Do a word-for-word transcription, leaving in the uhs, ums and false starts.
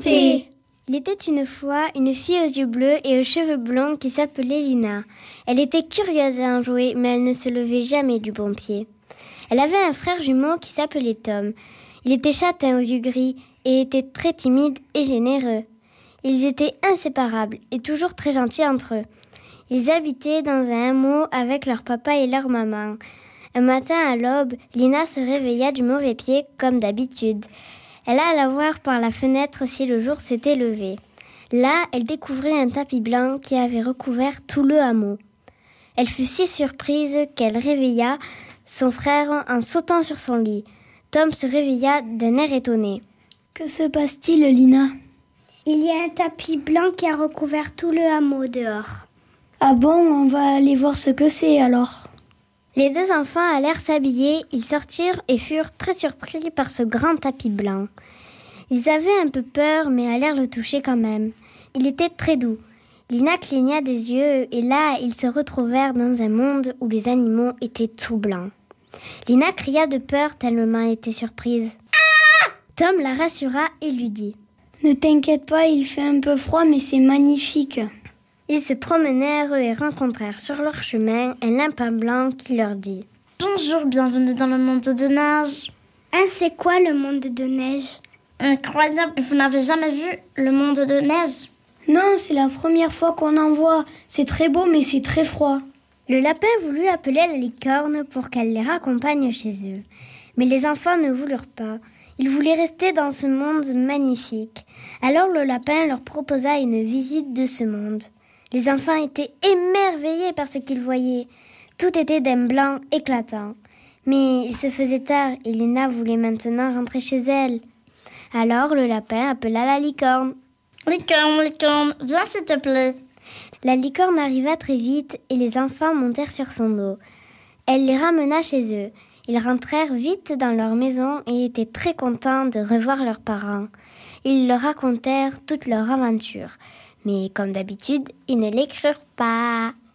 Raconter. Il était une fois une fille aux yeux bleus et aux cheveux blonds qui s'appelait Lina. Elle était curieuse à en jouer, mais elle ne se levait jamais du bon pied. Elle avait un frère jumeau qui s'appelait Tom. Il était châtain aux yeux gris et était très timide et généreux. Ils étaient inséparables et toujours très gentils entre eux. Ils habitaient dans un hameau avec leur papa et leur maman. Un matin à l'aube, Lina se réveilla du mauvais pied comme d'habitude. Elle alla voir par la fenêtre si le jour s'était levé. Là, elle découvrit un tapis blanc qui avait recouvert tout le hameau. Elle fut si surprise qu'elle réveilla son frère en sautant sur son lit. Tom se réveilla d'un air étonné. « Que se passe-t-il, Lina ?»« Il y a un tapis blanc qui a recouvert tout le hameau dehors. »« Ah bon, on va aller voir ce que c'est alors ?» Les deux enfants allèrent s'habiller, ils sortirent et furent très surpris par ce grand tapis blanc. Ils avaient un peu peur, mais allèrent le toucher quand même. Il était très doux. Lina cligna des yeux et là, ils se retrouvèrent dans un monde où les animaux étaient tout blancs. Lina cria de peur tellement elle était surprise. Ah ! Tom la rassura et lui dit « Ne t'inquiète pas, il fait un peu froid, mais c'est magnifique. » Ils se promenèrent et rencontrèrent sur leur chemin un lapin blanc qui leur dit « Bonjour, bienvenue dans le monde de neige. »« Ah, c'est quoi le monde de neige ?»« Incroyable, vous n'avez jamais vu le monde de neige ?»« Non, c'est la première fois qu'on en voit. C'est très beau, mais c'est très froid. » Le lapin voulut appeler la licorne pour qu'elle les raccompagne chez eux. Mais les enfants ne voulurent pas. Ils voulaient rester dans ce monde magnifique. Alors le lapin leur proposa une visite de ce monde. Les enfants étaient émerveillés par ce qu'ils voyaient. Tout était d'un blanc éclatant. Mais il se faisait tard et Lina voulait maintenant rentrer chez elle. Alors le lapin appela la licorne. « Licorne, licorne, viens s'il te plaît. » La licorne arriva très vite et les enfants montèrent sur son dos. Elle les ramena chez eux. Ils rentrèrent vite dans leur maison et étaient très contents de revoir leurs parents. Ils leur racontèrent toute leur aventure. Mais comme d'habitude, ils ne les crurent pas.